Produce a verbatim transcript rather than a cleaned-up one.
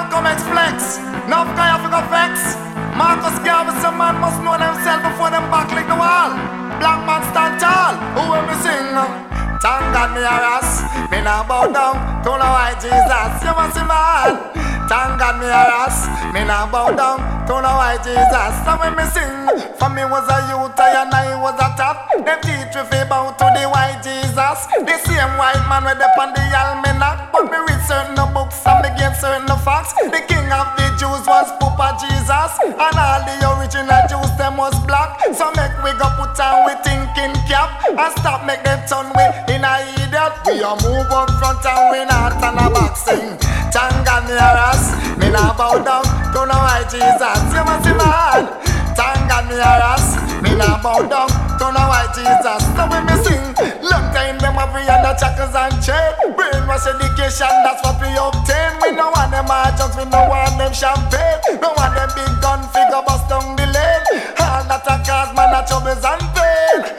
Malcolm X flex. Now guy have to go vex. Marcus Garvey, some man must know themselves before them back like the wall. Black man stand tall, who will be sing? Thank God me harass, me nah bow down to no white Jesus. You must see man. Thank God me harass, me nah bow down to no white Jesus. So when me sing, for me was a youth and I was a top. Them teach me fi bow to the white Jesus. The same white man with the on the almanac. But me read certain books and me get certain facts. The king of the Jews was Papa Jesus, and all the original Jews them was black. So make we go put on we thinking cap and stop make them turn we in a idiot. We a move up front and we not on a back sing. Thank God me harass, me nah bow down to no white Jesus. You must see man. Thank God me harass, me nah bow down to no white Jesus. So when me sing, long time them have we under shackles and chain. Brainwash education, that's what we obtain. We no want them margins, we no want them champagne. No want them big